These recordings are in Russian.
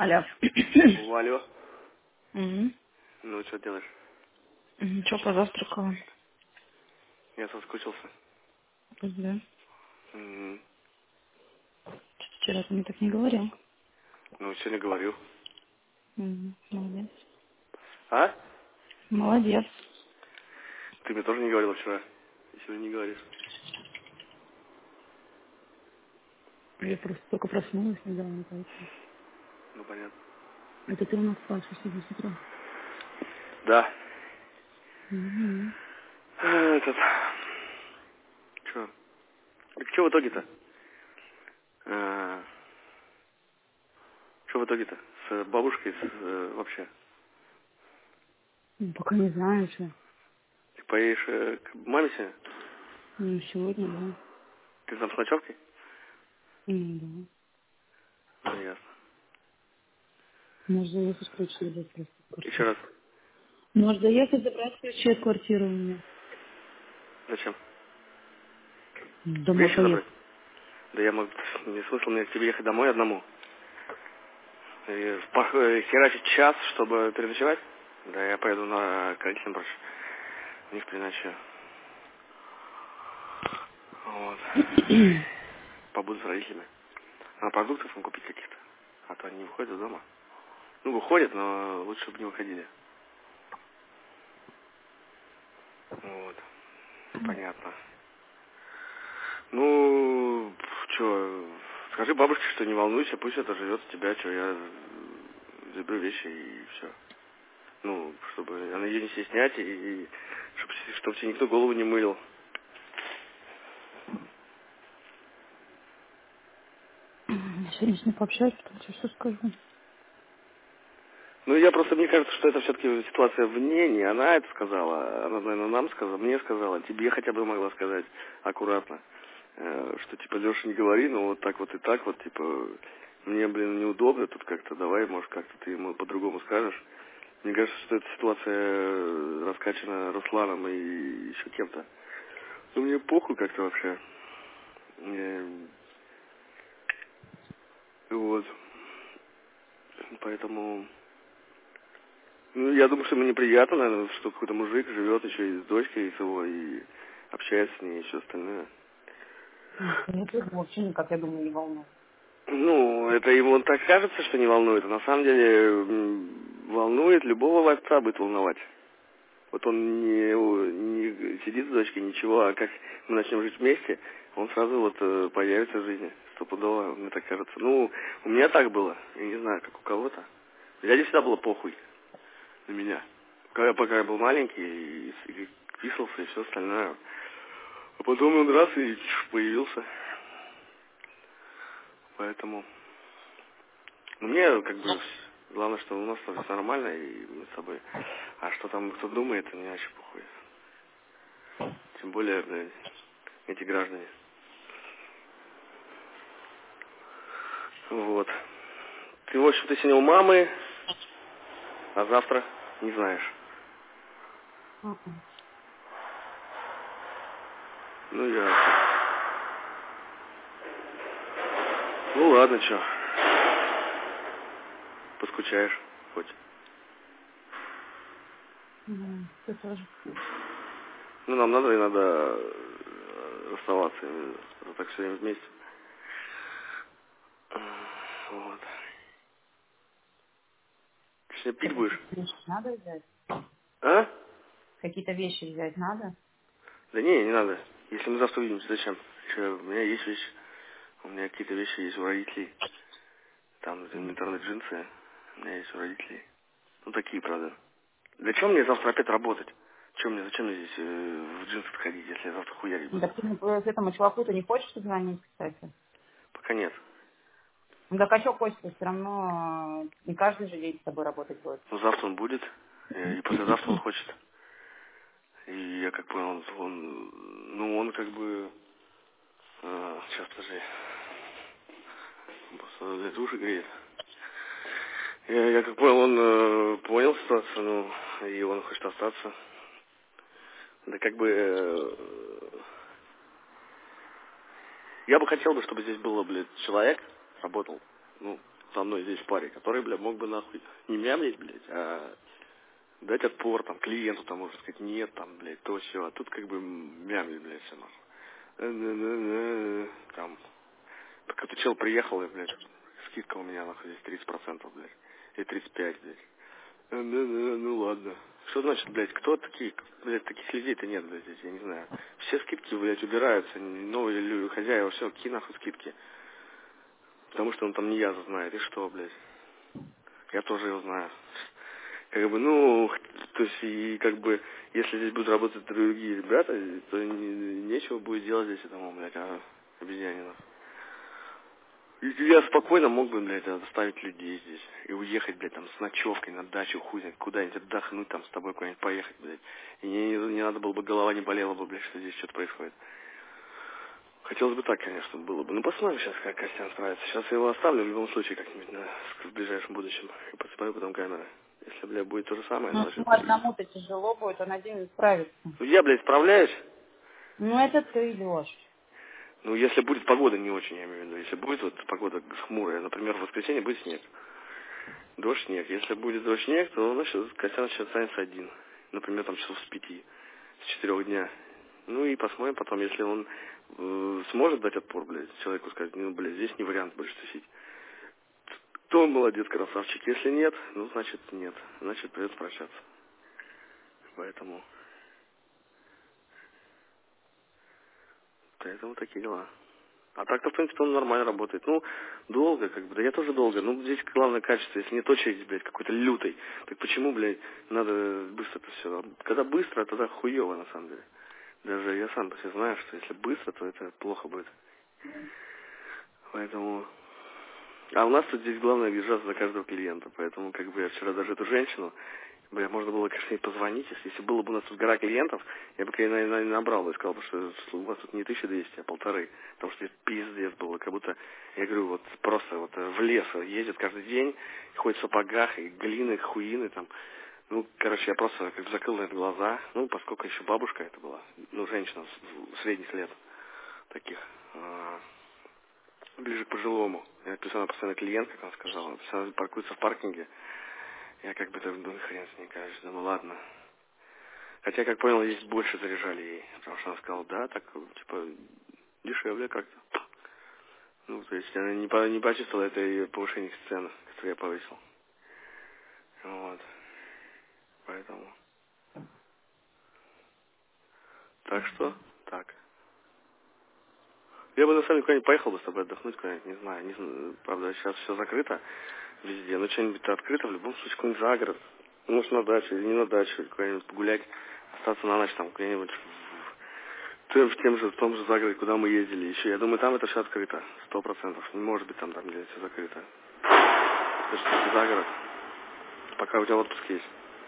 Алло. Алло. Угу. Ну, что делаешь? Ничего, позавтракала. Я соскучился. Да. Мгм. Что-то вчера ты мне так не говорил. Ну, сегодня говорю. Молодец. А? Молодец. Ты мне тоже не говорила вчера. И сегодня не говоришь. Я просто только проснулась недавно, поэтому. Ну, понятно. Это ты у нас спрашиваешь сегодня с утра. Да. Угу. Этот... Че? Так что в итоге-то? Что в итоге-то? С бабушкой, вообще? Ну, пока не знаю еще. Ты поедешь к маме сегодня? Ну, сегодня, да. Ты там с ночевкой? Да. Ну, ясно. Может заехать ключи забрать просто в Еще квартиру. раз. Может заехать забрать ключи от квартиры у меня. Зачем? Домой Вещи забрать? поехать. Да я могу... Не смысл мне к тебе ехать домой одному. И херачить час, чтобы переночевать? Да, я поеду на карантин больше. У них переночую. Вот. Побуду с родителями. А продуктов им купить каких-то. А то они не выходят из дома. Ну, выходят, но лучше, чтобы не выходили. Вот. Понятно. Ну, что, скажи бабушке, что не волнуйся, пусть это живет у тебя, что я заберу вещи и все. Ну, чтобы она ее не стеснять и чтобы тебе никто голову не мылил. Сегодня с ней пообщаюсь, потом тебе все скажу. Ну, я просто, мне кажется, что это все-таки ситуация вне, не она это сказала, она, наверное, нам сказала, мне сказала, тебе хотя бы могла сказать аккуратно, что, типа, Леша, не говори, но вот так вот и так вот, типа, мне, блин, неудобно тут как-то, давай, может, как-то ты ему по-другому скажешь. Мне кажется, что эта ситуация раскачана Русланом и еще кем-то. Ну, мне похуй как-то вообще. Вот. Поэтому... Ну, я думаю, что ему неприятно, наверное, что какой-то мужик живет еще и с дочкой с его, и общается с ней, и все остальное. Нет, это вообще никак, я думаю, не волнует. Ну, это ему так кажется, что не волнует, а на самом деле волнует, любого отца будет волновать. Вот он не сидит с дочкой, ничего, а как мы начнем жить вместе, он сразу вот появится в жизни, стопудово, мне так кажется. Ну, у меня так было, я не знаю, как у кого-то. Дяде всегда было похуй на меня. Пока я был маленький, и писался, и все остальное. А потом он раз и появился. Поэтому... Ну, мне как бы... Главное, что у нас все нормально, и мы с собой. А что там кто думает, мне вообще похуй. Тем более, блядь, эти граждане. Вот. Ты, в общем-то, сегодня у мамы, а завтра не знаешь. Ну, ясно. Ну, ладно, чё. Поскучаешь хоть. Ты тоже. Ну, нам надо иногда расставаться. Так все время вместе. Вот. Ты сегодня пить будешь? Какие-то вещи надо взять? А? Какие-то вещи взять надо? Да не надо. Если мы завтра увидимся, зачем? Ещё у меня есть вещи. У меня какие-то вещи есть у родителей. Там интернет-джинсы. У меня есть у родителей. Ну, такие, правда. Для чего мне завтра опять работать? Зачем мне здесь в джинсах ходить, если я завтра хуярить Ну, буду? так ты к этому чуваку ты не хочешь позвонить, кстати? Пока нет. Ну, так а что хочется? Все равно не каждый же день с тобой работать будет. Но завтра он будет, и послезавтра он хочет. И я как понял, он как бы... сейчас, подожди. Он просто для души греет. Я как понял, он понял ситуацию, и он хочет остаться. Да как бы... я бы хотел, чтобы здесь было, блядь, человек, работал. Ну, со мной здесь в паре, который, бля, мог бы нахуй не мямлить, блядь, а дать отпор, там, клиенту, там, можно сказать, нет, там, блядь, то все, а тут как бы мямлит, блядь, все нахуй. Там, какой-то чел приехал, и, блядь, скидка у меня, нахуй, здесь 30%, блядь, и 35%, блядь. Ну ладно. Что значит, блядь, кто такие, блядь, таких людей-то нет, блядь, здесь, я не знаю. Все скидки, блядь, убираются, новые хозяева, все, какие нахуй скидки. Потому что он там не я знает, и что, блядь. Я тоже его знаю. Как бы, ну, то есть, и как бы, если здесь будут работать другие ребята, то нечего будет делать здесь этому, блядь, обезьянину. И я спокойно мог бы, блядь, оставить людей здесь и уехать, блядь, там, с ночевкой на дачу, хуй знает, куда-нибудь отдохнуть, там, с тобой куда-нибудь поехать, блядь. И не надо было бы, голова не болела бы, блядь, что здесь что-то происходит. Хотелось бы так, конечно, было бы. Ну, посмотрим сейчас, как Костян справится. Сейчас я его оставлю в любом случае как-нибудь в ближайшем будущем. И посмотрю потом камеры. Если, блядь, будет то же самое, Ну, значит... ему одному-то тяжело будет, он один не справится. Ну, я, блядь, справляюсь. Ну, это ты идешь. Ну, если будет погода не очень, я имею в виду. Если будет вот погода хмурая, например, в воскресенье будет снег. Дождь, снег. Если будет дождь, снег, то, значит, Костян сейчас останется один. Например, там часов с 5, с 4 дня. Ну и посмотрим потом, если он сможет дать отпор, блядь, человеку сказать, ну, блядь, здесь не вариант больше тусить. То он молодец, красавчик. Если нет, ну, значит, нет. Значит, придется прощаться. Поэтому такие дела. А так-то, в принципе, он нормально работает. Ну, долго, как бы, да я тоже долго. Ну, здесь главное качество. Если нет очереди, блядь, какой-то лютой, так почему, блядь, надо быстро это все? Когда быстро, тогда хуево, на самом деле. Даже я сам по себе знаю, что если быстро, то это плохо будет. Поэтому... А у нас тут здесь главное держаться за каждого клиента. Поэтому, как бы, я вчера даже эту женщину, бля, можно было, конечно, ей позвонить. Если было бы у нас тут гора клиентов, я бы, наверное, набрал и сказал, что у вас тут не 1200, а 1500. Потому что здесь пиздец было. Как будто, я говорю, вот просто вот в лес ездят каждый день, ходят в сапогах, и глины, хуины там. Ну, короче, я просто как бы закрыл на это глаза. Ну, поскольку еще бабушка это была, ну, женщина средних лет таких, ближе к пожилому. Я писал, она постоянно клиент, как она сказала. Она паркуется в паркинге. Я как бы так думаю, хрен с ней, короче, думаю, ладно. Хотя, как понял, здесь больше заряжали ей. Потому что она сказала, да, так, типа, дешевле как-то. Ну, то есть она не почувствовала это ее повышение цены, которое я повысил. Вот. Поэтому. Так что, так. Я бы на самом деле куда-нибудь поехал бы с тобой отдохнуть куда-нибудь, не знаю. Правда, сейчас все закрыто везде, но что-нибудь открыто, в любом случае, какой-нибудь загород. Ну, может, на дачу или не на дачу, или куда-нибудь погулять, остаться на ночь там где-нибудь в том же загороде, куда мы ездили еще. Я думаю, там это все открыто, 100%. Не может быть там где все закрыто. Это же таки загород. Пока у тебя отпуск есть.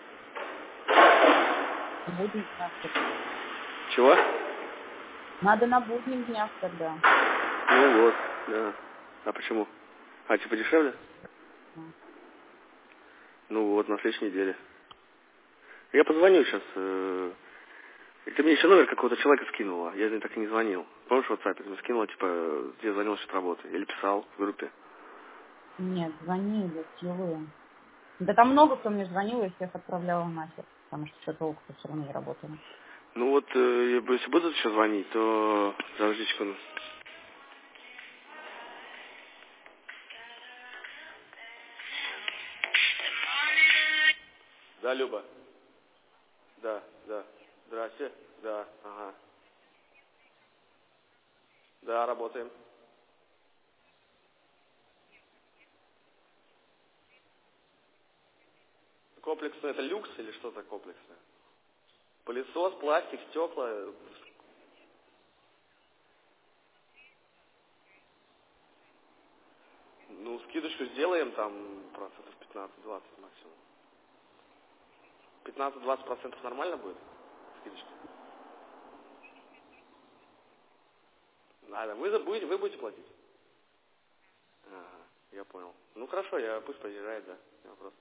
Будем днях. Чего? Надо на будних днях тогда. Ну вот, да. А почему? А, типа дешевле? Ну вот, на следующей неделе. Я позвоню сейчас. Ты мне еще номер какого-то человека скинула. Я так и не звонил. Помнишь, в WhatsApp ты мне скинула, типа, я звонил насчет работы. Или писал в группе. Нет, звонили, силы. Да там много кто мне звонил, я всех отправляла нахер. Потому что все толку-то все равно не работало. Ну вот, если будут еще звонить, то... Подожди секунду. Да, Люба. Да. Здрасте. Да, ага. Да, работаем. Комплексное это люкс или что-то комплексное? Пылесос, пластик, стекла. Ну, скидочку сделаем там процентов 15-20 максимум. 15-20% нормально будет? Скидочка. Надо. Вы будете платить? Ага, я понял. Ну хорошо, пусть приезжает, да. Не вопрос.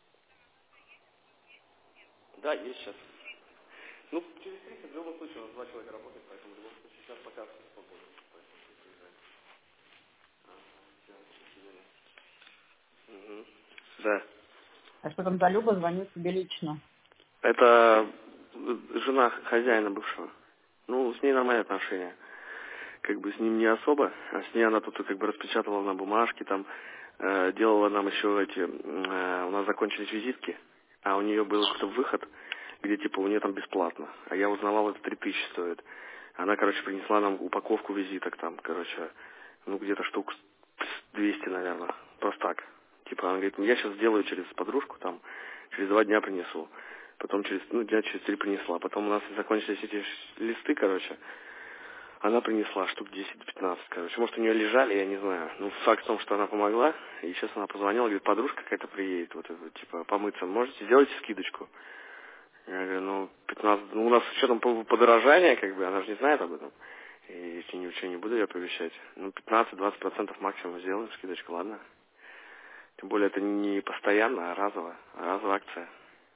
Да, есть сейчас. Ну, через 30 в любом случае у нас 2 человека работает, поэтому в любом случае сейчас пока все свободно. Поэтому пусть приезжает. Ага, все, до свидания. Угу. Да. А что там за Люба звонит тебе лично? Это жена хозяина бывшего. Ну, с ней нормальные отношения. Как бы с ним не особо, а с ней она тут как бы распечатывала на бумажке, там, делала нам еще эти, у нас закончились визитки, а у нее был какой-то выход, где типа у нее там бесплатно. А я узнавал, это 3000 стоит. Она, короче, принесла нам упаковку визиток там, короче, ну где-то штук 200, наверное. Просто так. Типа она говорит, я сейчас сделаю через подружку, там, через 2 дня принесу. Потом дня через 3 принесла. Потом у нас закончились эти листы, короче. Она принесла штук 10-15, короче. Может, у нее лежали, я не знаю. Ну, факт в том, что она помогла. И сейчас она позвонила, говорит, подружка какая-то приедет, вот это, типа, помыться. Можете сделать скидочку? Я говорю, ну, 15, ну, у нас с учетом подорожания, как бы, она же не знает об этом. И если ничего не буду я повещать. Ну, 15-20% максимум сделаем скидочку, ладно? Тем более, это не постоянно, а разово. Разовая акция.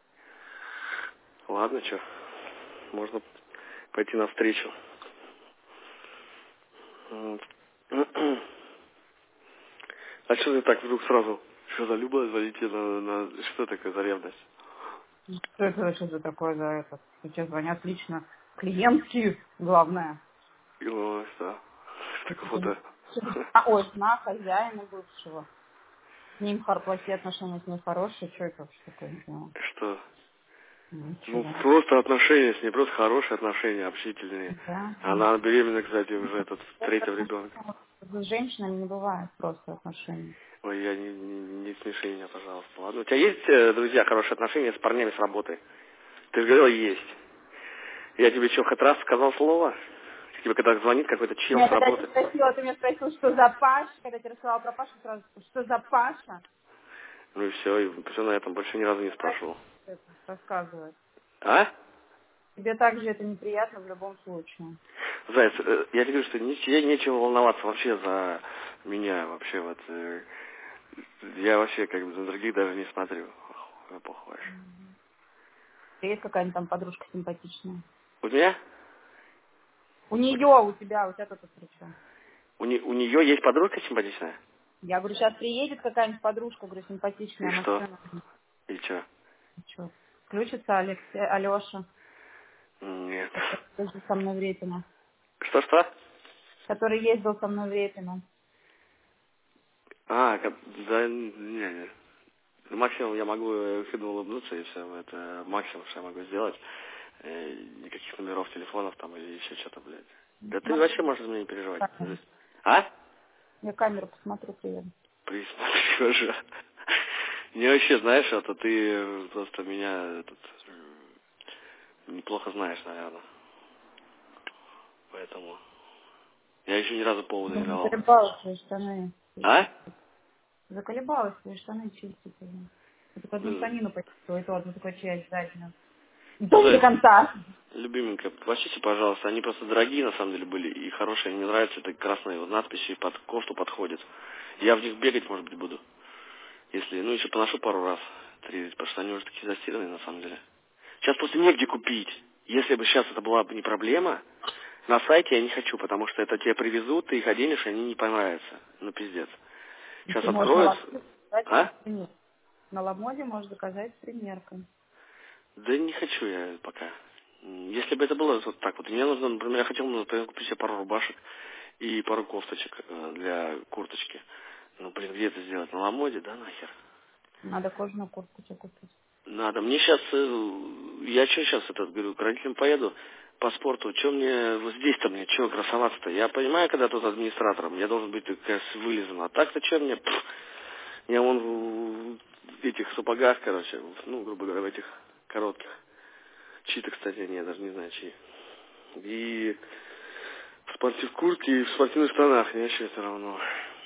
Ладно, что, можно пойти навстречу. Вот. А что ты так вдруг сразу? Что за Люба, звоните Что такое за ревность? Что это вообще за такое за это? Сейчас звонят лично клиентки, главное. О, что? Такого-то. Ой, жена хозяина бывшего. С ним плохие отношения, с ней хорошие. Что это вообще такое? Не поняла. Что? Ну, Ничего. просто отношения с ней, просто хорошие отношения, общительные. Да. Она беременна, кстати, уже этот третьего ребенка. С женщинами не бывает просто отношений. Ой, не смеши меня, пожалуйста. Ладно. У тебя есть, друзья, хорошие отношения с парнями с работы? Ты же говорила, есть. Я тебе что, хоть раз сказал слово? Тебе когда звонит какой-то чел Нет, с когда работы? ты меня спросил, что за Паша, когда я тебе рассказала про Пашу, сразу, что за Паша, Ну и все на этом, больше ни разу не спрашивал. это рассказывать. А? Тебе также это неприятно в любом случае. Заяц, я тебе говорю, что тебе нечего волноваться вообще за меня, вообще вот. Я вообще как бы на других даже не смотрю. Похож. Есть какая-нибудь там подружка симпатичная? У меня? У тебя тут при чем? У нее есть подружка симпатичная? Я говорю, сейчас приедет какая-нибудь подружка, говорю, И симпатичная что? машина. И что? Что? Включится Алеша, Нет. который ездил со мной в Репино. Что? Который ездил со мной в Репино. Да, не. Максимум я могу хидно улыбнуться, и все. Это максимум, что я могу сделать. Никаких номеров телефонов там или еще что-то, блядь. Да ты вообще можешь за меня не переживать. А? Я камеру посмотрю, приеду. Присмотри уже. Не вообще, знаешь, это ты просто меня неплохо знаешь, наверное. Поэтому я еще ни разу повода не давал. Заколебалась свои штаны. А? Заколебалась свои штаны чистить уже. Я только одну штанину почистила, и то одну такую часть заднюю. И то не до конца. Любименькая, простите, пожалуйста, они просто дорогие на самом деле были и хорошие, мне нравятся, это красные вот надписи под кофту подходят. Я в них бегать, может быть, буду. Если, ну, еще поношу пару раз, 3, потому что они уже такие застиранные на самом деле. Сейчас просто негде купить. Если бы сейчас это была бы не проблема, на сайте я не хочу, потому что это тебе привезут, ты их оденешь, и они не понравятся. Ну, пиздец. Сейчас Ты можешь на откроют. Ламоде заказать А? примеркой. На Ламоде можешь заказать с примеркой. Да не хочу я пока. Если бы это было вот так вот, мне нужно, например, я хотел, например, купить себе пару рубашек и пару кофточек для курточки. Ну, блин, где это сделать? На Ламоде? Да нахер. Надо кожаную куртку тебе купить. Надо. Мне сейчас, я что сейчас, говорю, к родителям поеду по спорту. Что мне, вот здесь-то мне, что красоваться-то? Я понимаю, когда тут администратором, я должен быть, конечно, вылизан. А так-то что мне, я вон в этих сапогах, короче, ну, грубо говоря, в этих коротких. Чьи-то, кстати, я даже не знаю, чьи. И в куртке, и в спортивных штанах, мне вообще все равно.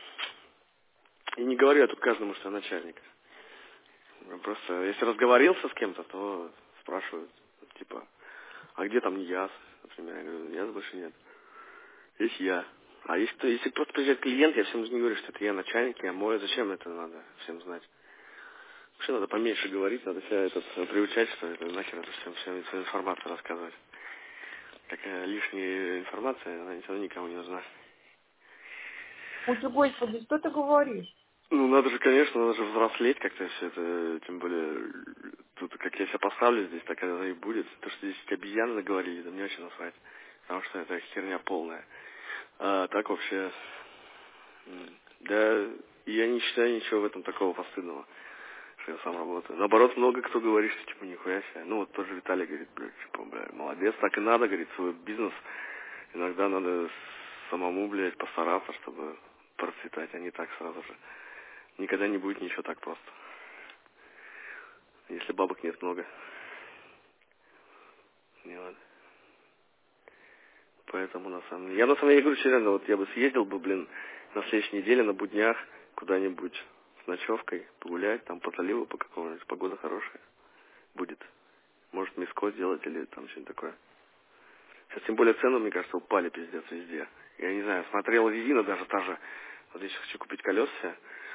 И не говорю я тут каждому, что я начальник. Просто, если разговорился с кем-то, то спрашивают, типа, а где там Нияз, например? Я говорю, Нияз больше нет. Есть я. А если просто приезжает клиент, я всем не говорю, что это я начальник, я мой, зачем это надо всем знать? Вообще надо поменьше говорить, надо себя приучать, что это нахер это всю информацию рассказывать. Такая лишняя информация, она все равно никому не нужна. Ой, ты, господи, что ты говоришь? Ну, надо же, конечно, надо же взрослеть как-то все это, тем более, тут как я себя поставлю здесь, так это и будет. То, что здесь обезьяны наговорили, да мне очень насрать, потому что это херня полная. А так вообще, да, я не считаю ничего в этом такого постыдного, что я сам работаю. Наоборот, много кто говорит, что типа нихуя себе. Ну, вот тот же Виталий говорит, типа, молодец, так и надо, говорит, свой бизнес. Иногда надо самому, постараться, чтобы процветать, а не так сразу же. Никогда не будет ничего так просто. Если бабок нет много. Не надо. Поэтому на самом деле... Я на самом деле говорю, серьезно, вот я бы съездил бы, на следующей неделе на буднях куда-нибудь с ночевкой, погулять, там по заливу, по какому-нибудь, погода хорошая будет. Может, миско сделать или там что-нибудь такое. Сейчас тем более цены, мне кажется, упали пиздец везде. Я не знаю, смотрел резина даже та же. Вот здесь хочу купить колеса себе.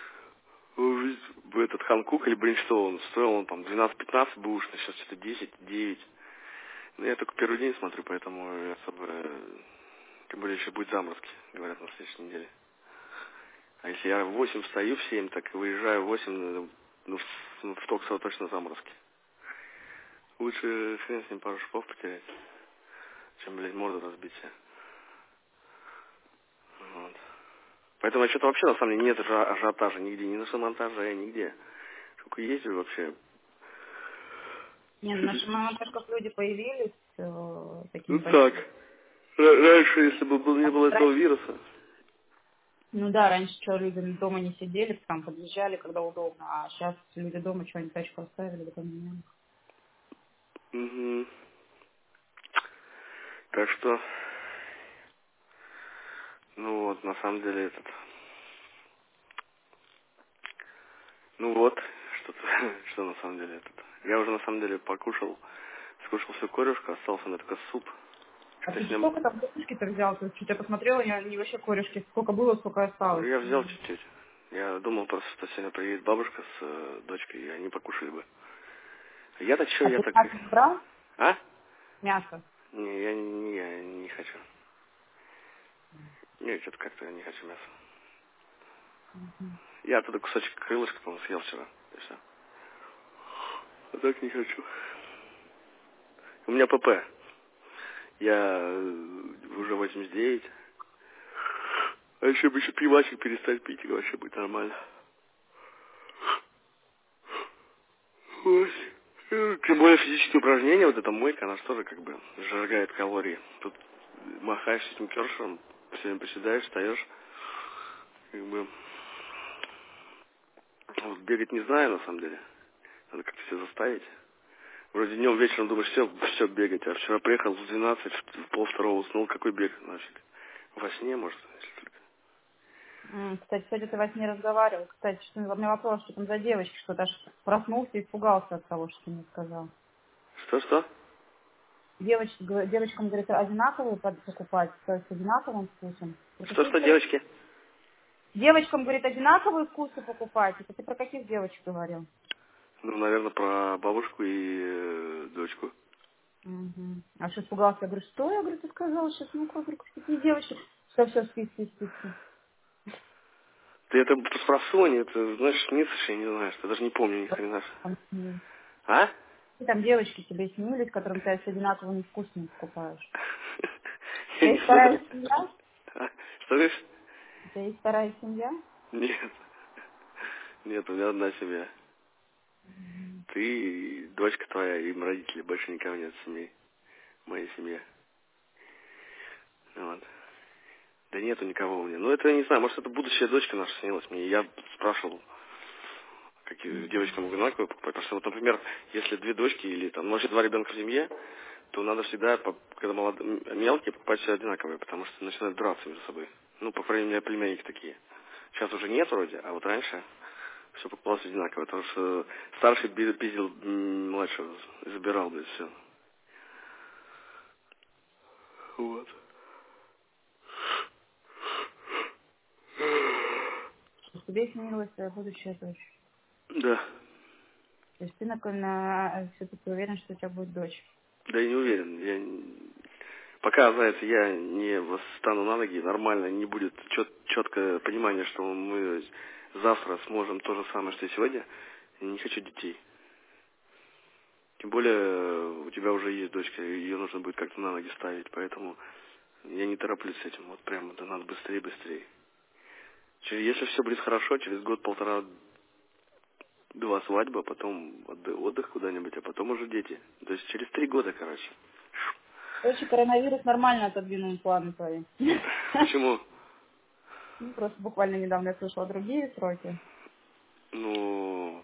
Этот Ханкук или Бринстоун стоил он там 12-15 бушно, сейчас что-то 10-9. Ну, я только первый день смотрю, поэтому я особо... Тем более еще будет заморозки, говорят, на следующей неделе. А если я в 8 встаю в 7, так выезжаю в 8, в Токсово точно заморозки. Лучше хрен с ним пару шипов потерять, чем, морду разбить себе. Вот. Поэтому что-то вообще, на самом деле, нет ажиотажа нигде, ни на шиномонтаже, нигде. Только ездили вообще. Нет, на шиномонтажках люди появились такими Ну так. большими. Раньше, если бы не было этого вируса. Ну да, раньше что, люди дома не сидели, там подъезжали, когда удобно, а сейчас люди дома что-нибудь тачку оставили, да поменяли. Угу. Так что, ну вот, на самом деле ну вот, что на самом деле Я уже на самом деле скушал всю корюшку, остался у меня только суп. А Что-то ты с ним... сколько там корешки-то взял? Ты что-то я посмотрела, не вообще корешки. Сколько было, сколько осталось. Я взял чуть-чуть. Я думал просто, что сегодня приедет бабушка с дочкой, и они покушали бы. Я-то что, А я ты так... мясо не брал? А? Мясо. Не, я не хочу. Нет, что-то как-то я не хочу мяса. Я оттуда кусочек крылышка, по-моему, съел вчера. И все. А так не хочу. У меня ПП. Я уже 89. А еще бы пивасик перестать пить, и вообще будет нормально. Ой. Тем более физические упражнения, вот эта мойка, она же тоже как бы сжигает калории. Тут махаешь этим кершером, все время приседаешь, встаешь. Как бы... Вот бегать не знаю, на самом деле. Надо как-то себя заставить. Вроде днем, вечером думаешь, все бегать. А вчера приехал в 12, в полвторого уснул. Какой бег, значит? Во сне, может, если только. Кстати, сегодня ты во сне разговаривал. Кстати, что у меня вопрос, что там за девочки, что-то аж проснулся и испугался от того, что ты мне сказал. Что? Девочкам, говорит, одинаковые покупать, то есть с одинаковым вкусом. Про какие Что, девочки? Девочкам, говорит, одинаковые вкусы покупать. Это ты про каких девочек говорил? Ну, наверное, про бабушку и дочку. Угу. А что испугался? Я говорю, что? Я говорю, ты сказал сейчас, ну-ка, говорю, какие девочки? Все, спи. Ты это про Соню, это, знаешь, снится, я не знаю, что я даже не помню ни хрена. А? И там девочки тебе снились, которым ты с одинаковыми вкусами покупаешь. У Я тебя не есть знаю. вторая семья? А? Что говоришь? У тебя есть вторая семья? Нет. Нет, у меня одна семья. Ты, дочка твоя и родители, больше никого нет в семье. В моей семье. Вот. Да нету никого у меня. Ну, это, я не знаю, может, это будущая дочка наша снилась мне. Я спрашивал, какие девочкам одинаковые покупать. Потому что, вот, например, если две дочки или там, вообще два ребенка в семье, то надо всегда, когда мелкие, покупать все одинаковые, потому что начинают драться между собой. Ну, по крайней мере, племянники такие. Сейчас уже нет вроде, а вот раньше все покупалось одинаково, потому что старший пиздил младшего, забирал, да и все. Вот. Тебе снилась твоя будущая дочь. Да. То есть ты все-таки уверен, что у тебя будет дочь. Да я не уверен. Пока, знаете, я не встану на ноги, нормально, не будет четкое понимание, что мы завтра сможем то же самое, что и сегодня. Я не хочу детей. Тем более, у тебя уже есть дочка, ее нужно будет как-то на ноги ставить, поэтому я не тороплюсь с этим. Вот прямо, да надо быстрее. Если все будет хорошо, через год, полтора, два свадьба, потом отдых куда-нибудь, а потом уже дети. То есть через 3 года, короче. Короче, коронавирус нормально отодвинул планы твои. Почему? Ну, просто буквально недавно я слышала другие сроки. Ну,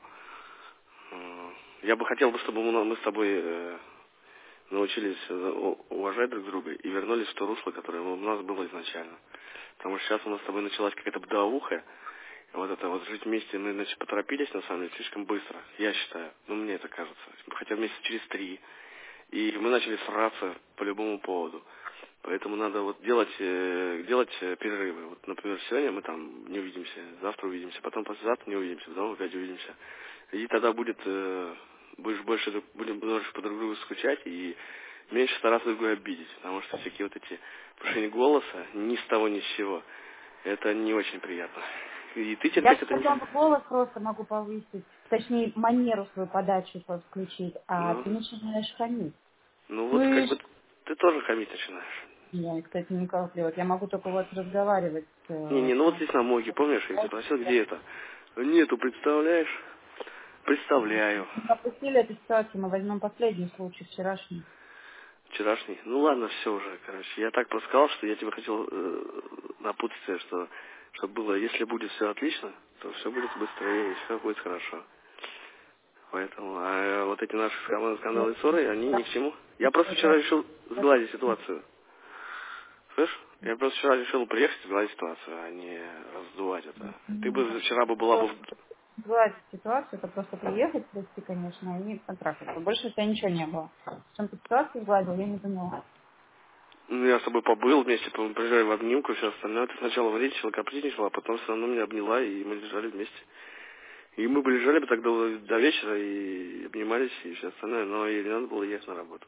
я бы хотел, чтобы мы с тобой научились уважать друг друга и вернулись в то русло, которое у нас было изначально. Потому что сейчас у нас с тобой началась какая-то бытовуха. Вот это вот жить вместе, мы, значит, поторопились, на самом деле, слишком быстро, я считаю. Ну, мне это кажется. Хотя месяца через 3. И мы начали сраться по любому поводу. Поэтому надо вот делать перерывы. Вот, например, сегодня мы там не увидимся, завтра увидимся, потом послезавтра не увидимся, потом опять увидимся. И тогда будем больше по друг другу скучать и меньше стараться друг друга обидеть. Потому что всякие вот эти повышения голоса ни с того ни с сего, это не очень приятно. И ты Я терпеть это не... потом голос просто могу повысить, точнее, манеру свою подачу включить, а ты начинаешь хамить. Ну вот как Слышь, бы ты тоже хамить начинаешь. я, кстати, никак делать. Я могу только вот разговаривать. Ну вот здесь на Моге, помнишь, я тебя спросил, где это? Нету, представляешь? Представляю. Опустили эту ситуацию, мы возьмем последний случай, вчерашний. Вчерашний. Ну ладно, все уже, короче. Я так просто сказал, что я тебе хотел напутствие, что чтобы было, если будет все отлично, то все будет быстрее, и все будет хорошо. Поэтому, вот эти наши скандалы и ссоры, они ни к чему. Я просто вчера решил сгладить ситуацию. Слышь? Я просто вчера решил приехать и сгладить ситуацию, а не раздувать это. Ты бы вчера была бы... Сгладить ситуацию, это просто приехать, прости, конечно, и потрахаться. Больше у тебя ничего не было. В чем ты ситуацию сгладил, я не поняла. Ну, я с тобой побыл вместе, приезжали в обнимку, все остальное. Ты сначала вредничала, капризничала, а потом все равно меня обняла, и мы лежали вместе. И мы бы лежали бы так до вечера, и обнимались, и все остальное, но ей не надо было ехать на работу.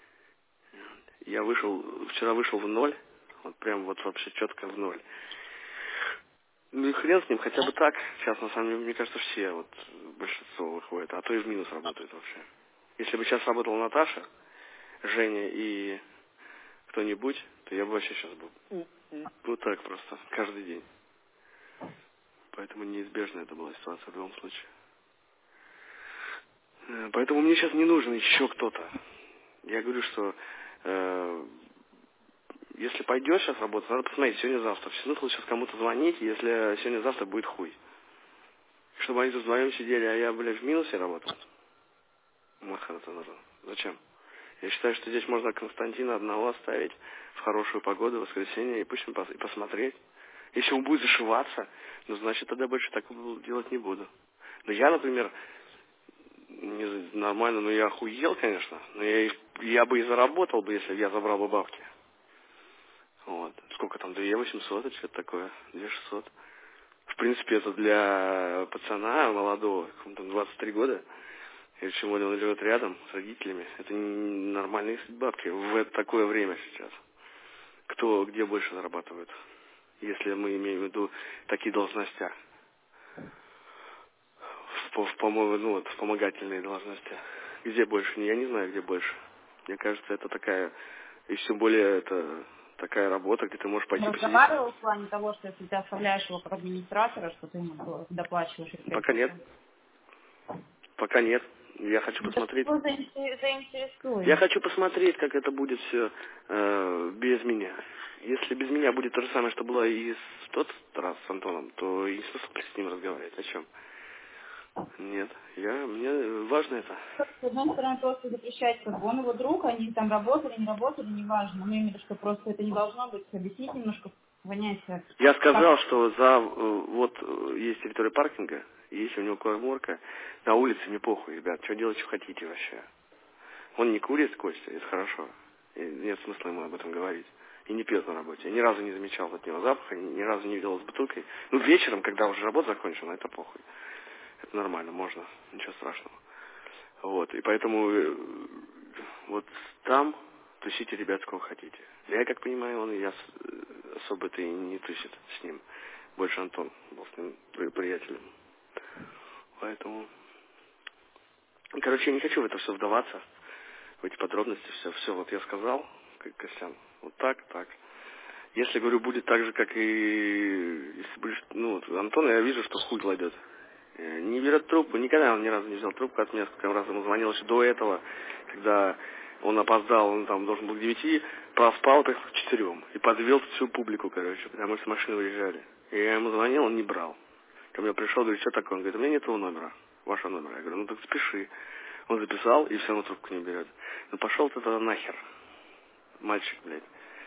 Вчера вышел в 0, вот прям вот вообще четко в 0. Ну и хрен с ним, хотя бы так. Сейчас, на самом деле, мне кажется, все, вот, большинство выходит, а то и в минус работает вообще. Если бы сейчас работала Наташа, Женя и кто-нибудь, то я бы вообще сейчас был. Вот так просто, каждый день. Поэтому неизбежна это была ситуация в любом случае. Поэтому мне сейчас не нужен еще кто-то. Я говорю, что если пойдешь сейчас работать, надо посмотреть сегодня-завтра. Все смысл сейчас кому-то звонить, если сегодня-завтра будет хуй. Чтобы они тут вдвоем сидели, а я, блядь, в минусе работал. Нахрен это нужно. Зачем? Я считаю, что здесь можно Константина одного оставить в хорошую погоду, в воскресенье, и пусть он и посмотреть. Если он будет зашиваться, ну, значит, тогда больше так делать не буду. Но я, например, нормально, я охуел, конечно, но я бы и заработал бы, если бы я забрал бы бабки. Вот. Сколько там, 2800 или что-то такое, 2600. В принципе, это для пацана молодого, там 23 года, и тем более он живет рядом с родителями, это нормальные бабки в такое время сейчас. Кто где больше зарабатывает, если мы имеем в виду такие должности. По-моему, вспомогательные должности. Где больше? Я не знаю, где больше. Мне кажется, это такая, и тем более это такая работа, где ты можешь пойти посидеть. Разговаривал в плане того, что если ты оставляешь его как администратора, что ты ему доплачиваешь? Пока нет. Пока нет. Я хочу посмотреть. Заинтересует. Я хочу посмотреть, как это будет все без меня. Если без меня будет то же самое, что было и в тот раз с Антоном, то и смысл с ним разговаривать. О чем? Нет. Мне важно это. С одной стороны, просто запрещать, как бы он его друг, они там работали, не работали, неважно. Но я имею в виду, что просто это не должно быть, объяснить немножко, понять. Я сказал, что есть территория паркинга, есть у него корморка, на улице мне похуй, ребят, что делать, что хотите вообще. Он не курит, Костя, это хорошо. И нет смысла ему об этом говорить. И не пьет на работе. Я ни разу не замечал от него запаха, ни разу не видел с бутылкой. Ну, вечером, когда уже работа закончена, это похуй. Это нормально, можно, ничего страшного. Вот, и поэтому вот там тусите, ребят, сколько хотите. Я как понимаю, он и особо-то и не тусит с ним. Больше Антон был с ним приятелем. Поэтому... Короче, я не хочу в это все вдаваться, в эти подробности, все, вот я сказал, как Костян, вот так. Если, говорю, будет так же, как и... Если будешь, ну, вот Антон, я вижу, что хуй кладет. Не берет трубку, никогда он ни разу не взял трубку от меня, сколько раз ему звонил еще до этого, когда он опоздал, он там должен был к 9, проспал так к 4 и подвел всю публику, короче, потому что машины выезжали. И я ему звонил, он не брал. Ко мне пришел, говорит, что такое? Он говорит, у меня нет его номера, вашего номера. Я говорю, ну так спеши. Он записал и все равно трубку не берет. Ну пошел ты тогда нахер, мальчик, блядь.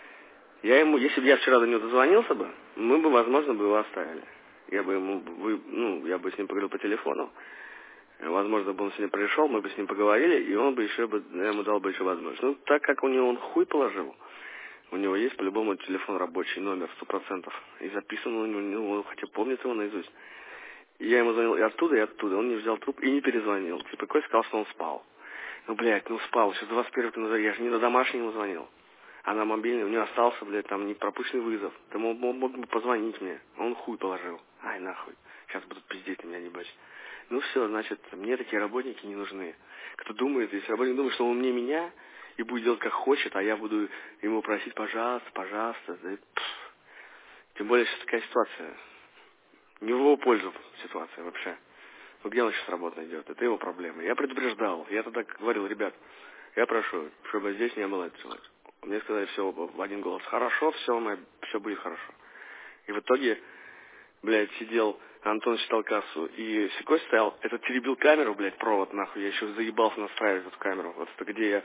Я ему, если бы я вчера до него дозвонился бы, мы бы, возможно, бы его оставили. Я бы ему, я бы с ним поговорил по телефону. Возможно, бы он сегодня пришел, мы бы с ним поговорили, и он бы еще бы, я ему дал бы еще возможность. Ну, так как у него он хуй положил, у него есть по-любому телефон рабочий, номер, 100%. И записан у него, он хотя помнит его наизусть. И я ему звонил и оттуда. Он не взял трубку и не перезвонил. Типа, Кость сказал, что он спал. Ну, блядь, спал. Сейчас 21-й назад, я же не на домашний ему звонил. А на мобильный у него остался, блядь, там не пропущенный вызов. Ты мог бы позвонить мне. Он хуй положил. Ай, нахуй. Сейчас будут пиздеть на меня, небось. Ну все, значит, мне такие работники не нужны. Кто думает, если работник думает, что он умнее меня и будет делать как хочет, а я буду ему просить, пожалуйста. Да, тем более сейчас такая ситуация. Не в его пользу ситуация вообще. Ну где он сейчас работу найдет? Это его проблема. Я предупреждал. Я тогда говорил, ребят, я прошу, чтобы здесь не было этого. Мне сказали все в один голос. Хорошо, все будет хорошо. И в итоге, блядь, сидел, Антон считал кассу, и Секой стоял, этот теребил камеру, блядь, провод, нахуй, я еще заебался настраивать эту камеру. Вот это где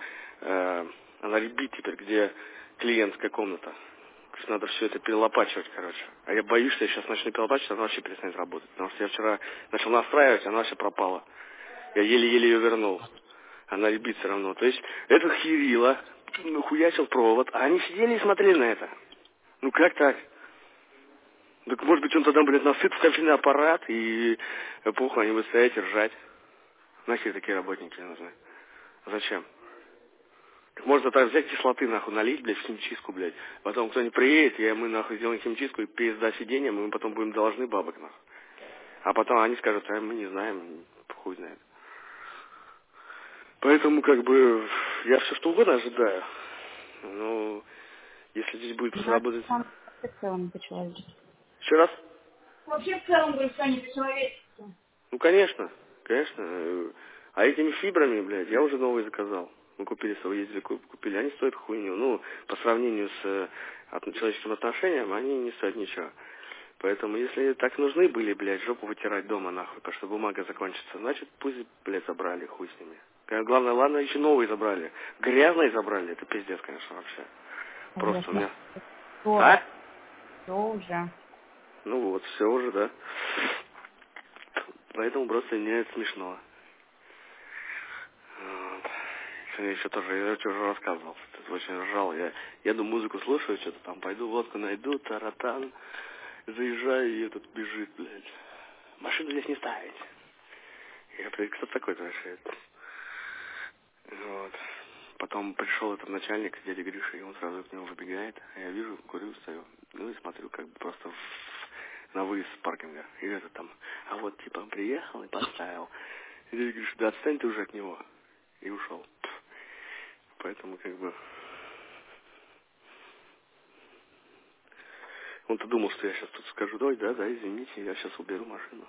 она ребит теперь, где клиентская комната. То есть надо все это перелопачивать, короче. А я боюсь, что я сейчас начну перелопачивать, она вообще перестанет работать. Потому что я вчера начал настраивать, она вообще пропала. Я еле-еле ее вернул. Она ребит все равно. То есть этот херила хуячил провод, а они сидели и смотрели на это. Ну как так? Так может быть он тогда, блядь, насыт в кофейный аппарат и похуй, они будут стоять и ржать. Нахер такие работники нужны? Зачем? Так можно так взять кислоты, нахуй, налить, блядь, в химчистку, блядь. Потом кто-нибудь приедет, и мы, нахуй, сделаем химчистку и пизда сиденьем, и мы потом будем должны бабок, нахуй. А потом они скажут, а мы не знаем, хуй знает. Поэтому, как бы, я все что угодно ожидаю. Ну, если здесь будет работать... Вообще в целом это человечество. Еще раз? Вообще в целом, говорю, станет человечество. Ну, конечно. А этими фибрами, блядь, я уже новые заказал. Мы купили, ездили, купили. Они стоят хуйню. Ну, по сравнению с человеческим отношением, они не стоят ничего. Поэтому, если так нужны были, блядь, жопу вытирать дома, нахуй, потому что бумага закончится, значит, пусть, блядь, забрали, хуй с ними. Главное, ладно, еще новые забрали. Грязные забрали, это пиздец, конечно, вообще. Просто у меня... А? Все уже. Ну вот, все уже, да. Поэтому просто мне это смешно. Вот. Я еще тоже, я тебе уже рассказывал, ты очень ржал. Я еду, музыку слушаю, что-то там, пойду водку найду, таратан, заезжаю, и этот бежит, блядь. Машину здесь не ставить. Я говорю, кто такой вообще? Вот. Потом пришел этот начальник, дядя Гриша, и он сразу к нему выбегает. А я вижу, курю, стою. Ну и смотрю, как бы просто на выезд с паркинга. И это там, а вот типа он приехал и поставил. И дядя Гриша, да отстань ты уже от него. И ушел. Поэтому как бы... Он-то думал, что я сейчас тут скажу, да, извините, я сейчас уберу машину.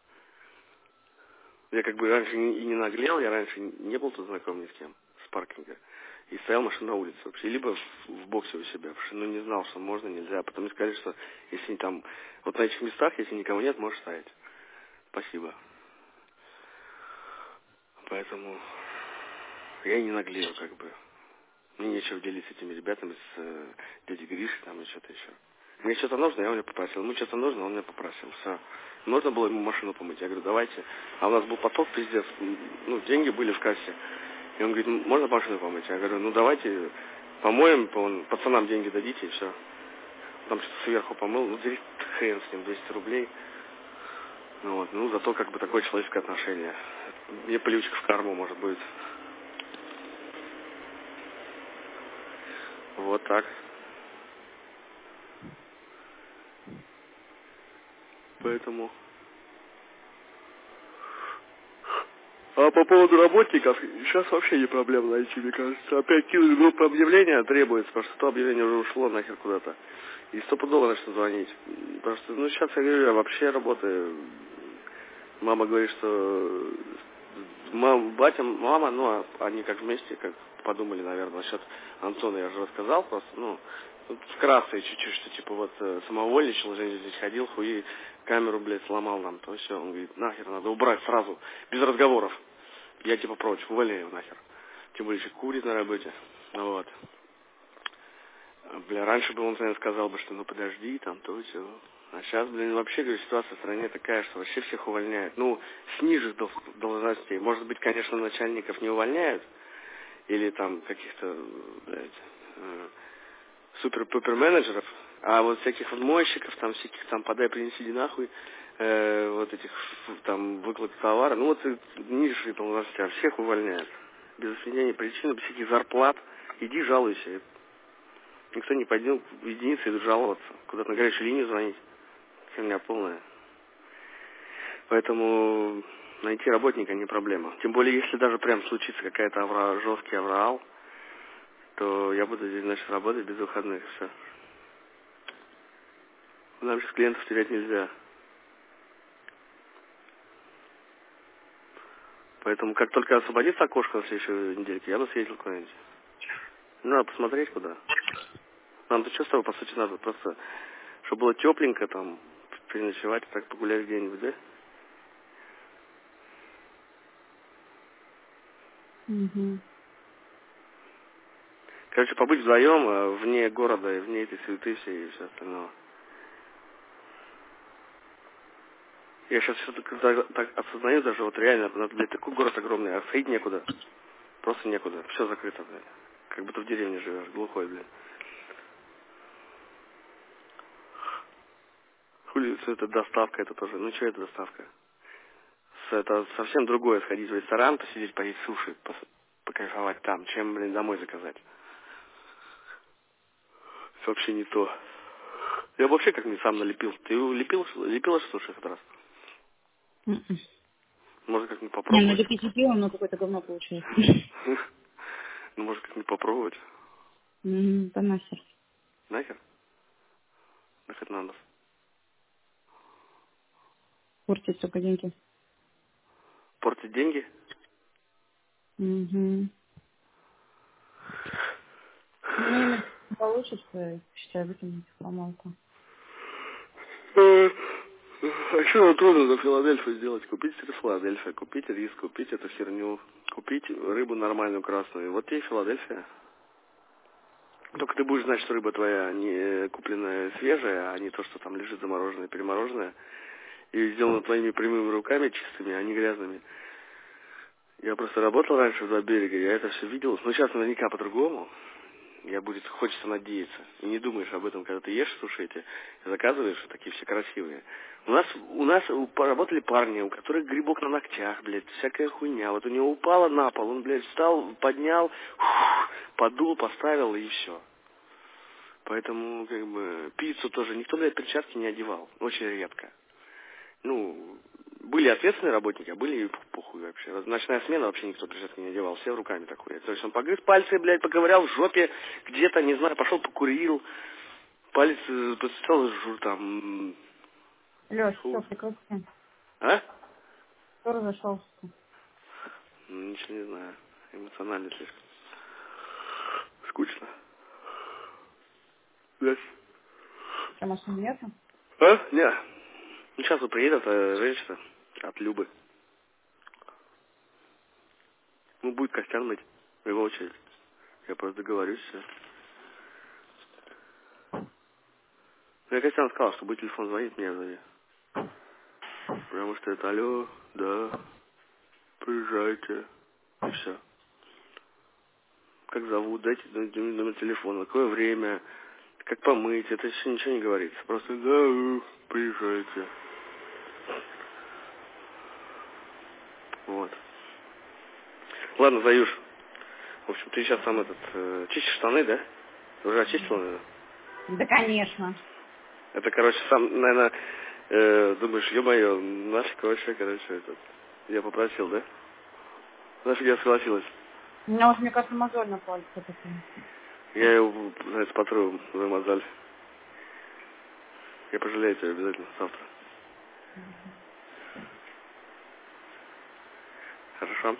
Я как бы раньше и не наглел, я раньше не был тут знаком ни с кем с паркинга. И стоял машина на улице вообще. Либо в боксе у себя, потому что не знал, что можно, нельзя. А потом мне сказали, что если там, вот на этих местах, если никого нет, можешь ставить. Спасибо. Поэтому я и не наглел, как бы. Мне нечего делить с этими ребятами, с дядей Гришей там и что-то еще. Мне что-то нужно, я у него попросил. Ему что-то нужно, он меня попросил. Все. Можно было ему машину помыть. Я говорю, давайте. А у нас был поток, пиздец. Ну, деньги были в кассе. И он говорит, можно машину помыть? Я говорю, ну давайте помоем, пацанам деньги дадите, и все. Там что-то сверху помыл, ну, хрен с ним, 200 рублей. Ну, вот, ну, зато как бы такое человеческое отношение. Мне плючка в карму, может быть. Вот так. Поэтому... А по поводу работников, сейчас вообще не проблема найти, мне кажется. Опять кинули группу объявления, требуется, потому что то объявление уже ушло нахер куда-то. И стопудово начну звонить. Потому что, ну, сейчас я говорю, я вообще работаю. Мама говорит, что... Батя, мама, ну, они как вместе, как подумали, наверное, насчет Антона я же рассказал просто, ну, вкратце чуть-чуть, что типа вот самовольничал, Женя здесь ходил, хуи, камеру, блядь, сломал нам, то все. Он говорит, нахер надо убрать сразу, без разговоров. Я типа против, увольняй его нахер. Тем более, еще курит на работе. Вот. Бля, раньше бы он, наверное, сказал бы, что ну подожди, там, то все. А сейчас, блин, вообще, говорю, ситуация в стране такая, что вообще всех увольняют. Ну, с нижних должностей. Может быть, конечно, начальников не увольняют. Или там каких-то, блядь, супер-пупер менеджеров. А вот всяких вот мойщиков, там, всяких там, подай, принеси, иди нахуй. Вот этих, там, выкладки товара. Ну, вот низшие должности, а всех увольняют. Без объяснения причины, без всяких зарплат. Иди жалуйся. Никто не пойдет в единицы идут жаловаться. Куда-то на горячую линию звонить. Херня полная. Поэтому найти работника не проблема. Тем более, если даже прям случится какая-то жесткий авраал, то я буду здесь, значит, работать без выходных. Все. Нам сейчас клиентов терять нельзя. Поэтому, как только освободится окошко на следующей недельке, я бы съездил куда-нибудь. Ну, надо посмотреть куда. Нам-то что с тобой, по сути, надо просто, чтобы было тепленько там, переночевать, так погулять где-нибудь, да? Угу. Короче, побыть вдвоем, вне города, и вне этой суеты всей и все остальное. Я сейчас все так осознаю, даже вот реально, блядь, такой город огромный, а сходить некуда. Просто некуда. Все закрыто, блядь. Как будто в деревне живешь, глухой, блядь. Хули, все это доставка, это тоже. Ну, что это доставка? Это совсем другое, сходить в ресторан, посидеть, поесть суши, покайфовать там, чем, блин, домой заказать. Это вообще не то. Я вообще как-нибудь сам налепил. Ты лепила суши хоть раз? Может, как-нибудь Не, ну попробовать? лепить лепила, но какое-то говно получилось. Ну, может, как-нибудь попробовать? Да нахер. Нахер? Нахер надо. Портить только деньги. Портить деньги? Угу. Ну, не получится, считай, выкинуть в помалку. А еще нам трудно за Филадельфию сделать. Купить сыр Филадельфия, купить рис, купить эту херню, купить рыбу нормальную красную. Вот тебе и Филадельфия. Только ты будешь знать, что рыба твоя не купленная свежая, а не то, что там лежит замороженная, перемороженная. И сделано твоими прямыми руками чистыми, а не грязными. Я просто работал раньше в два берега, я это все видел. Но сейчас наверняка по-другому. Хочется надеяться. И не думаешь об этом, когда ты ешь суши эти, заказываешь, такие все красивые. У нас поработали парни, у которых грибок на ногтях, блядь, всякая хуйня. Вот у него упало на пол, он, блядь, встал, поднял, подул, поставил и все. Поэтому, как бы, пиццу тоже никто, блядь, перчатки не одевал. Очень редко. Ну, были ответственные работники, а были и похуй вообще. Ночная смена вообще никто перчатки не одевал, все руками такое. То есть он погрыз пальцы, блядь, поковырял в жопе, где-то, не знаю, пошел покурил, палец подстал там. Лёш, все, прекрати. А? Кто разошелся? Ну, ничего не знаю. Эмоционально слишком. Скучно. Да. Что, машины нету? А? Не. Ну, сейчас вот приедет женщина от Любы. Ну, будет Костян мыть. В его очередь. Я просто договорюсь, все. Ну, я Костян сказал, что будет телефон звонить, мне зови. Потому что это алло, да, приезжайте. И все. Как зовут, дайте номер телефона, какое время, как помыть, это еще ничего не говорится. Просто да, приезжайте. Вот. Ладно, Заюш. В общем, ты сейчас сам чистишь штаны, да? Ты уже очистила, наверное? Да, конечно. Это, короче, сам, наверное, Думаешь, ё-моё, нафиг вообще, короче, этот. Я попросил, да? Нафиг я согласилась. У меня уже, мне кажется, мозоль на пальце такой. Я его, знаете, потру за мозоль. Я пожалею тебя обязательно завтра. Хорошо?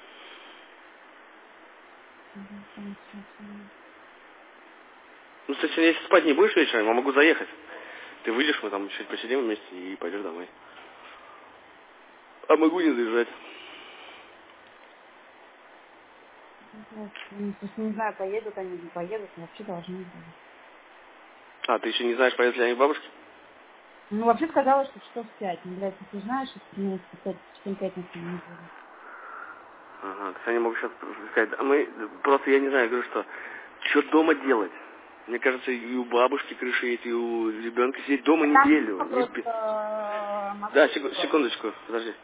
Ну, кстати, если спать не будешь вечером, я могу заехать. Ты выйдешь, мы там чуть посидим вместе и пойдешь домой. А могу не заезжать. Просто не знаю, поедут они, не поедут, но вообще должны были. А, ты еще не знаешь, поедут ли они к бабушке? Ну, вообще сказала, что часов 5. Ну, блядь, ты знаешь, что примерно 7 пятницы не будет. Ага, кстати, они могут сейчас сказать, а мы, просто я не знаю, говорю, что дома делать? Мне кажется, и у бабушки крыша есть, и у ребенка сидеть дома Там неделю. просто Да, Москвы. секундочку, подожди.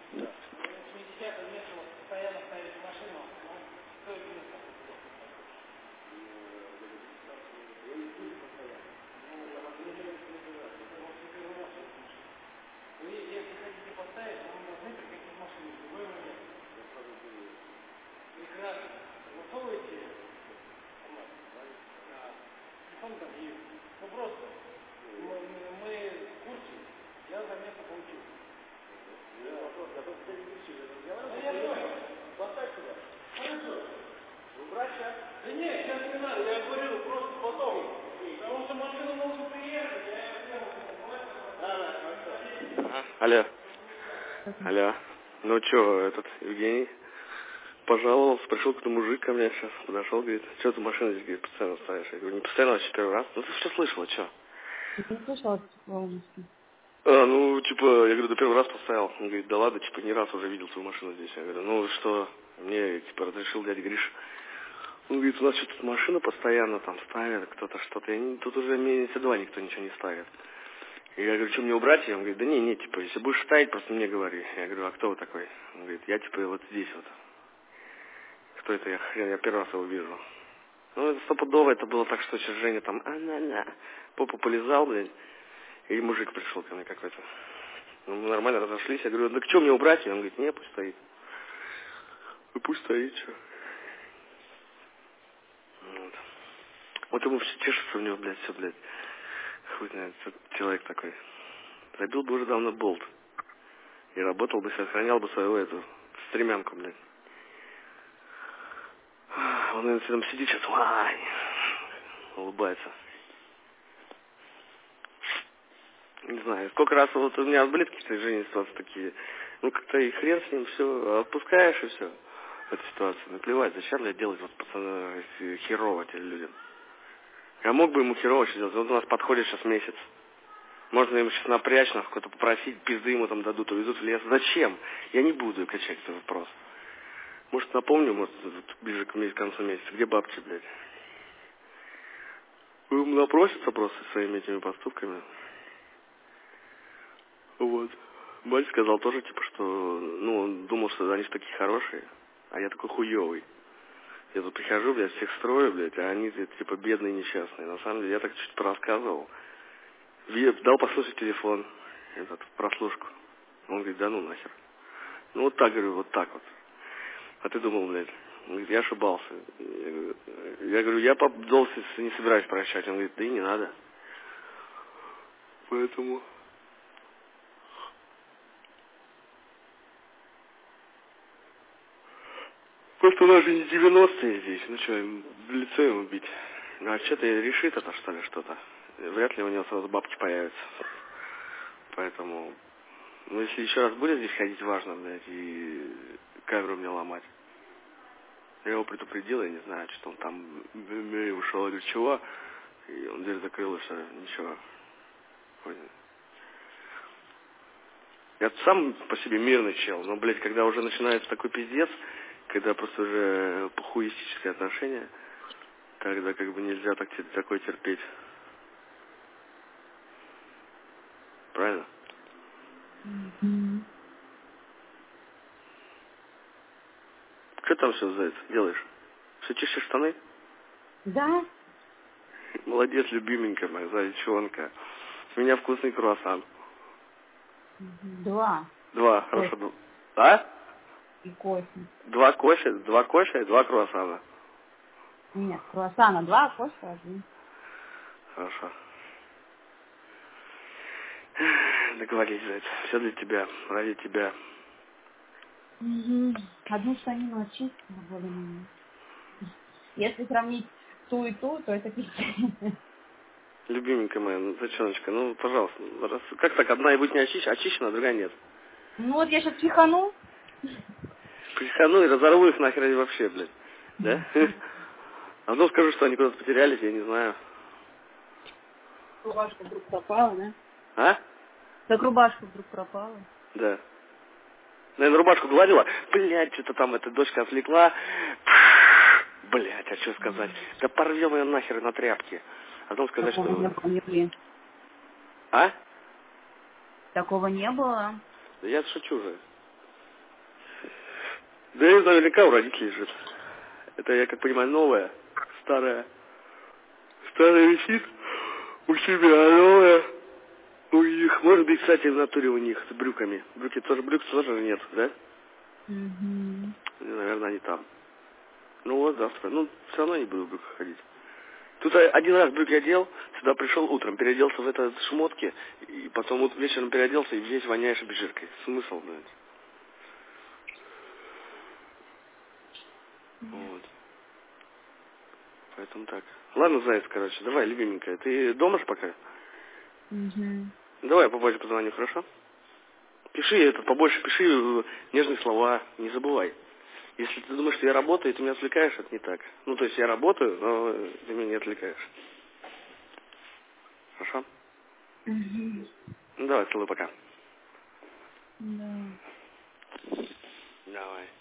Ага. Алло. Алло. Ну что, этот Евгений пожаловался, пришел какой-то мужик ко мне сейчас, подошел, говорит, что ты машину здесь, говорит, постоянно ставишь? Я говорю, не постоянно, а первый раз. Ну ты все слышала, что? Ты не слышала полностью? Ну, типа, я говорю, да первый раз поставил. Он говорит, да ладно, типа, не раз уже видел твою машину здесь. Я говорю, ну что, мне, типа, разрешил дядя Гриш. Он говорит, у нас что-то машина постоянно там ставят, кто-то что-то. Тут уже месяца 2 никто ничего не ставит. И я говорю, что мне убрать ее? Он говорит, да не, типа, если будешь ставить, просто мне говори. Я говорю, а кто вы такой? Он говорит, я, типа, вот здесь вот. Кто это? Я первый раз его вижу. Ну, это стопудово, это было так, что сейчас Женя там, попу полизал, блядь. И мужик пришел ко мне какой-то. Ну, мы нормально разошлись. Я говорю, да что мне убрать? И он говорит, не, пусть стоит. Ну, пусть стоит, что. Вот ему все чешется у него, блядь, все, блядь. Хуй знает, что человек такой. Забил бы уже давно болт. И работал бы, сохранял бы свою эту стремянку, блядь. Он, наверное, там сидит сейчас, улыбается. Не знаю, сколько раз вот у меня были какие-то жизненные ситуации такие. Ну, как-то и хрен с ним, все, отпускаешь и все. В этой ситуации. Наплевать, зачем, блядь, делать вот пацаны херово этим людям. Я мог бы ему херово сейчас делать. Вот у нас подходит сейчас месяц. Можно ему сейчас напрячь, нас какой-то попросить, пизды ему там дадут, увезут в лес. Зачем? Я не буду качать этот вопрос. Может, напомню, может, ближе к концу месяца, где бабки, блядь? Вы ему напросятся просто своими этими поступками. Вот. Батя сказал тоже, типа, что, ну, он думал, что они же такие хорошие, а я такой хуёвый. Я тут прихожу, блядь, всех строю, блядь, а они, типа, бедные, несчастные. На самом деле, я так чуть порассказывал. Дал послушать телефон, этот, прослушку. Он говорит, да ну нахер. Ну, вот так, говорю, вот так вот. А ты думал, блядь, он говорит, я ошибался. Я говорю, я пап долг не собираюсь прощать. Он говорит, да и не надо. Поэтому... Просто у нас же не 90-е здесь. Ну что, в лицо ему бить? Ну а что-то решит это, что ли, что-то? Вряд ли у него сразу бабки появятся. Поэтому... Ну, если еще раз будет здесь ходить, важно, блядь, и камеру мне ломать. Я его предупредил, я не знаю, что он там ушел. Я говорю, чего? И он дверь закрыл, и все, ничего. Понял. Я сам по себе мирный чел, но, блядь, когда уже начинается такой пиздец, когда просто уже похуистическое отношение, тогда как бы нельзя такое терпеть. Правильно? Мгм. Что там все за это делаешь? Все чистишь штаны? Да? Молодец, любименькая моя зайчонка. У меня вкусный круассан. Два. Два, хорошо. А? И кофе. Два кофе, два круассана. Нет, круассана два, а кофе один. Хорошо. Договорились за это. Все для тебя, ради тебя. Одну штанину очистила более-менее. Если сравнить ту и ту, то это пиздец. Любименькая моя, ну, заченочка, ну, пожалуйста. Как так, одна и будет не очищена, а другая нет? Ну вот я сейчас пихану. Прихану и разорву их нахер вообще, блядь. Да? А потом скажу, что они куда-то потерялись, я не знаю. Рубашка вдруг пропала, да? А? Так рубашка вдруг пропала. Да. Наверное, рубашку гладила. Блядь, что-то там эта дочка отвлекла. Блядь, а что сказать? Да порвем ее нахер на тряпке. А потом сказать, Такого не что... было, не были. А? Такого не было. Да я шучу же. Да я наверняка у родителей лежит. Это, я как понимаю, новая. Старая. Старая висит у себя, а новая у них. Может быть, кстати, в натуре у них с брюками. Брюк тоже нет, да? Наверное, они там. Ну вот, завтра. Ну, все равно не буду в брюках ходить. Тут один раз брюки одел, сюда пришел утром, переоделся в этот шмотки, и потом вот вечером переоделся, и весь воняешь обезжиркой. Смысл, блядь. Вот. Поэтому так. Ладно, заяц, короче, давай, любименькая. Ты дома ж пока? Давай я попозже позвоню, хорошо? Пиши это, побольше пиши нежные слова, не забывай. Если ты думаешь, что я работаю, и ты меня отвлекаешь, это не так. Ну, то есть я работаю, но ты меня не отвлекаешь. Хорошо? Ну, давай, целую, пока. Да. Давай.